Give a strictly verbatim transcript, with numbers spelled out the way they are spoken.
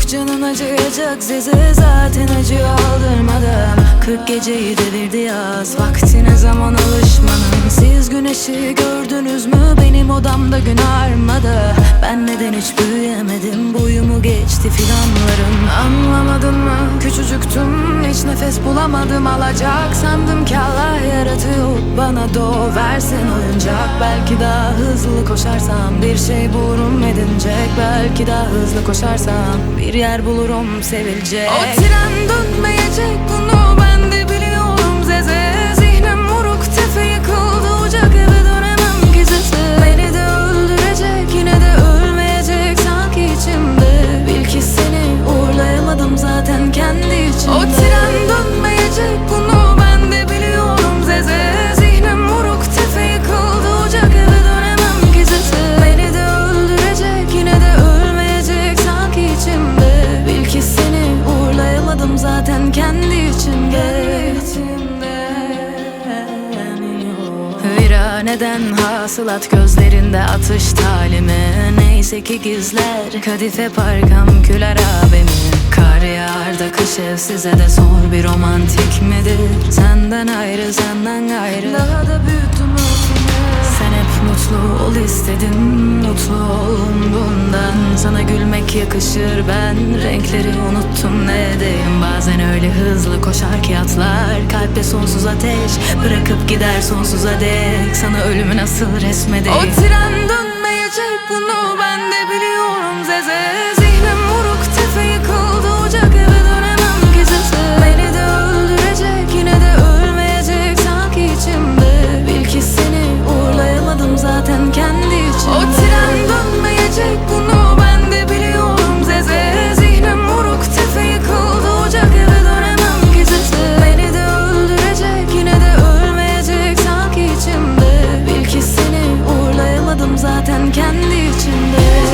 Çok canın acıyacak Zeze, zaten acıyor aldırmadım. Kırk geceyi devirdi yaz, vaktine zaman alışmanın. Siz güneşi gördünüz mü? Benim odamda gün armadı. Ben neden hiç büyüyemedim? Boyumu geçti fidanlarım. Anlamadın mı? Küçücüktüm, hiç nefes bulamadım. Alacak sandım ki Allah yaratıyor bana doğ versin oyuncak. Belki daha hızlı koşarsam bir şey bulurum edinecek. Belki daha hızlı koşarsam bir yer bulurum sevilecek. O tren dönmeyecek, bunu ben de biliyorum Zeze. Zihnim moruk, tefe yıkıldı, ocak eve dönemem ki Zeze. Beni de öldürecek, yine de ölmeyecek sanki içimde. Bil ki seni uğurlayamadım zaten kendi içimde. O tren dönmeyecek, bunu ben de biliyorum Zeze. Zihnim moruk, tefe yıkıldı, ocak eve dönemem ki Zeze. Beni de öldürecek, yine de ölmeyecek sanki içimde. Bil ki seni uğurlayamadım zaten kendi içimde. Viraneden hasılat, gözlerinde atış talimi. Neyse ki gizler kadife parkam kül arabemi. Kar yağar da kış ev, size de sor bir romantik midir? Senden ayrı, senden gayrı daha da büyüttüm ötümü. Sen hep mutlu ol istedin, mutlu olunduğundan. Sana gülmek yakışır, ben renkleri unuttum ne edeyim. Bazen öyle hızlı koşar ki atlar, kalpte sonsuz ateş bırakıp gider sonsuza dek. Sana ölümü nasıl resmedeyim? O tren dönmeyecek, bunu ben de biliyorum Zeze. Zihnim moruk, tefe yıkıldı, ocak eve dönemem ki Zeze. Beni de öldürecek, yine de ölmeyecek sanki içimde. Bil ki seni uğurlayamadım zaten kendi içimde. O tren dönmeyecek, bunu ben de biliyorum Zeze. Zihnim moruk, tefe yıkıldı, ocak eve dönemem ki Zeze. Beni de öldürecek, yine de ölmeyecek sanki içimde. Bil ki seni uğurlayamadım zaten kendi içimde.